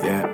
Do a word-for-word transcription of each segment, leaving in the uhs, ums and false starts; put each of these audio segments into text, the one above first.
yeah,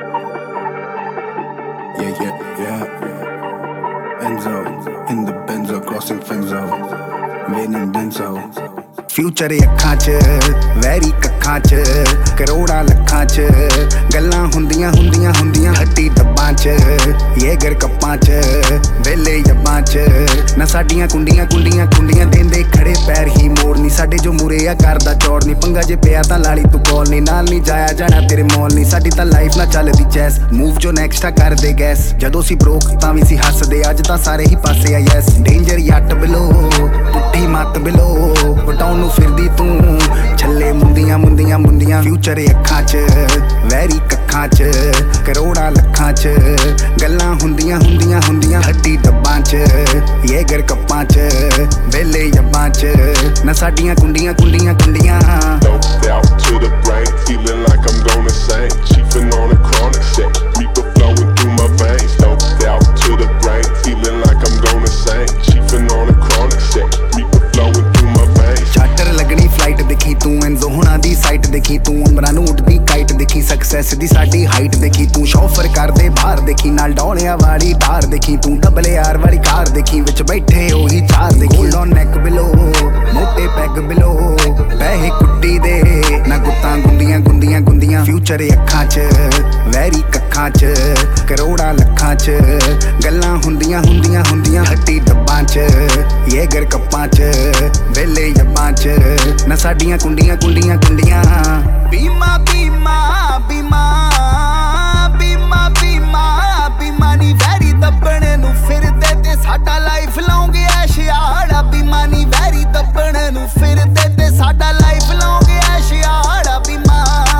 yeah, yeah, yeah. Enzo, in the Benzo, crossing Fenzo, Wayne and Denzo. Future ਅੱਖਾਂ 'ਚ very ਕੱਖਾਂ 'ਚ ਕਰੋੜਾਂ ਲੱਖਾਂ 'ਚ ਗੱਲਾਂ ਹੁੰਦੀਆਂ ਹੁੰਦੀਆਂ ਹੁੰਦੀਆਂ ਹੱਟੀ ਡੱਬਾਂ 'ਚ ਯੇਗਰ ਕੱਪਾਂ 'ਚ ਵੇਲੇ ਜੱਬਾਂ 'ਚ ਨਾ ਸਾਡੀਆਂ ਕੁੰਡੀਆਂ ਕੁੰਡੀਆਂ ਕੁੰਡੀਆਂ ਦੇਂਦੇ ਖੜੇ ਪੈਰ ਹੀ ਮੋੜ ਨਹੀਂ ਸਾਡੇ ਜੋ ਮੂਰੇ ਆ ਕਰਦਾ ਚੌੜ ਨਹੀਂ ਪੰਗਾ ਜੇ ਪਿਆ ਤਾਂ ਲਾਲੀ ਤੂੰ ਕੋਲ ਨਹੀਂ ਨਾਲ ਨਹੀਂ ਜਾਇਆ ਜਾਣਾ ਤੇਰੇ ਮੋਲ ਨਹੀਂ ਸਾਡੀ ਤਾਂ ਲਾਈਫ ਨਾ ਚੱਲਦੀ ਚੈਸ ਮੂਵ ਜੋ ਨੈਕਸਟ ਆ ਕਰਦੇ ਗੈਸ ਜਦੋਂ ਸੀ ਬ੍ਰੋਕ ਤਾਂ ਵੀ ਸੀ ਹੱਸਦੇ ਅੱਜ ਤਾਂ ਸਾਰੇ ਹੀ ਪਾਸੇ ਆ ਯੈਸ ਡੇਂਜਰ ਯੱਟ ਬਿਲੋ ਪੁੱਠੀ ਮੱਤ ਬਿਲੋ ਵਟਾਉਣ ਨੂੰ ਫਿਰਦੀ ਤੂੰ ਛੱਲੇ ਮੁੰਦੀਆਂ ਮੁੰਦੀਆਂ ਮੁੰਦੀਆਂ ਫਿਊਚਰ ਅੱਖਾਂ 'ਚ ਵੈਰੀ ਕੱਖਾਂ 'ਚ ਕਰੋੜਾਂ ਲੱਖਾਂ 'ਚ ਗੱਲਾਂ ਹੁੰਦੀਆਂ ਹੁੰਦੀਆਂ ਹੁੰਦੀਆਂ ਹੱਡੀ ਡੱਬਾਂ 'ਚ ਯੇਗਰ ਕੱਪਾਂ 'ਚ ਵੇਲੇ ਜੱਬਾਂ 'ਚ ਨਾ ਸਾਡੀਆਂ ਕੁੰਡੀਆਂ ਕੁੰਡੀਆਂ ਕੁੰਡੀਆਂ Doped out to the brain, feeling like I'm gonna sing. Chiefin' on a chronic set, reaper flowing through my veins. Doped out to the brain, feeling like I'm gonna sing. Chiefin' on a chronic set, reaper flowing through my veins. Charter ਲੱਗਣੀ flight ਦੇਖੀ ਤੂੰ ਐਨਜ਼ੋ ਹੁਣਾਂ ਦੀ site ਦੇਖੀ ਤੂੰ ਉਮਰਾਂ ਨੂੰ ਉੱਡਦੀ kite ਦੇਖੀ ਸਕਸੈਸ ਦੀ ਸਾਡੀ ਹਾਈਟ ਦੇਖੀ ਤੂੰ ਸ਼ੋਫਰ ਕਰਦੇ ਬਾਹਰ ਦੇਖੀ ਨਾਲ ਡੌਲਿਆਂ ਵਾਲੀ ਧਾਰ ਦੇਖੀ ਤੂੰ ਡਬਲ ਆਰ ਵਾਲੀ ਕਾਰ ਦੇਖੀ ਵਿੱਚ ਬੈਠੇ ਉਹੀ ਚਾਰ ਦੇਖੀ ਲੋ ਨੈਕ ਬਿਲੋ ਮੋਟੇ ਪੈਗ ਬਿਲੋ ਪੈਸੇ ਕੁੱਟੀ ਦੇ ਨਾ ਗੁੱਤਾਂ ਗੁੰਦੀਆਂ ਗੁੰਦੀਆਂ ਗੁੰਦੀਆਂ ਫਿਊਚਰ ਅੱਖਾਂ 'ਚ ਵੈਰੀ ਕੱਖਾਂ 'ਚ ਕਰੋੜਾਂ ਲੱਖਾਂ 'ਚ ਗੱਲਾਂ ਹੁੰਦੀਆਂ ਹੁੰਦੀਆਂ ਹੁੰਦੀਆਂ ਹੱਟੀ ਡੱਬਾਂ 'ਚ ਯੇਗਰ ਕੱਪਾਂ 'ਚ ਵੇਲੇ ਜੱਬਾਂ 'ਚ ਨਾ ਸਾਡੀਆਂ ਕੁੰਡੀਆਂ ਕੁੰਡੀਆਂ ਕੁੰਡੀਆਂ ਬੀਮਾ ਬੀਮਾ ਬੀਮਾ ਬੀਮਾ ਬੀਮਾ ਬੀਮਾ ਨੀ ਵੈਰੀ ਦੱਬਣ ਨੂੰ ਫਿਰਦੇ ਤੇ ਸਾਡਾ ਲਾਈਫ ਲਾਉਂਗੇ ਐਸ਼ਿਆੜਾ ਬੀਮਾ ਨੀ ਵੈਰੀ ਦੱਬਣ ਨੂੰ ਫਿਰਦੇ ਤੇ ਸਾਡਾ ਲਾਈਫ ਲਾਉਂਗੇ ਐਸ਼ਿਆੜਾ ਬੀਮਾ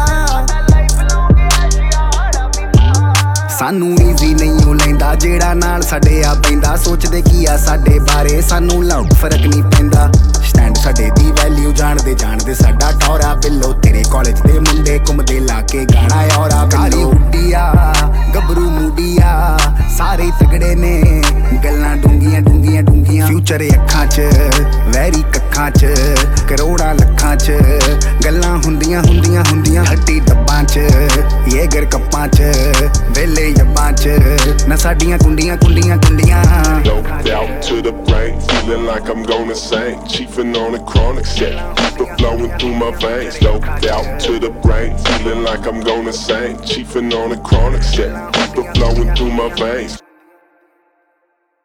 ਸਾਨੂੰ ਈਜ਼ੀ ਨਹੀਂ ਉਹ ਲੈਂਦਾ ਜਿਹੜਾ ਨਾਲ ਸਾਡੇ ਆ ਪੈਂਦਾ ਸੋਚਦੇ ਕੀ ਆ ਸਾਡੇ ਬਾਰੇ ਸਾਨੂੰ ਲਾਉ ਫਰਕ ਨਹੀਂ ਪੈਂਦਾ ਸਟੈਂਡ ਸਾਡੇ ਦੀ ਵੈਲਿਊ ਜਾਣਦੇ ਜਾਣਦੇ ਸਾਡਾ ਟੌਰਾ ਬਿੱਲੋ ਤੇਰੇ ਕਾਲਜ ਦੇ ਮੁੰਡੇ ਘੁੰਮਦੇ ਲਾ ਕੇ ਗਾਣਾ ਔਰਾ ਕਾਲੀ ਉੱਡੀਆ ਗੱਭਰੂ ਮੁੰਡੀਆ ਸਾਰੇ ਤਗੜੇ ਨੇ ਗੱਲਾਂ ਡੂੰਗੀਆਂ ਡੂੰਗੀਆਂ ਡੂੰਗੀਆਂ ਫਿਊਚਰ ਅੱਖਾਂ 'ਚ ਵੈਰੀ ਕੱਖਾਂ 'ਚ ਕਰੋੜਾਂ ਲੱਖਾਂ 'ਚ ਗੱਲਾਂ ਹੁੰਦੀਆਂ ਹੁੰਦੀਆਂ ਹੁੰਦੀਆਂ ਹੱਟੀ ਡੱਬਾਂ 'ਚ ਯੇਗਰ ਕੱਪਾਂ 'ਚ ਵੇਲੇ ਜੱਬਾਂ 'ਚ ਨਾ ਸਾਡੀਆਂ ਕੁੰਡੀਆਂ ਕੁੰਡੀਆਂ ਕੁੰਡੀਆਂ Doped out to the brain, feeling like I'm gonna sing. Chiefin' on a chronic set, reaper flowing through my veins. Doped out to the brain, feeling like I'm gonna sing. Chiefin' on a chronic set, reaper flowing through my veins.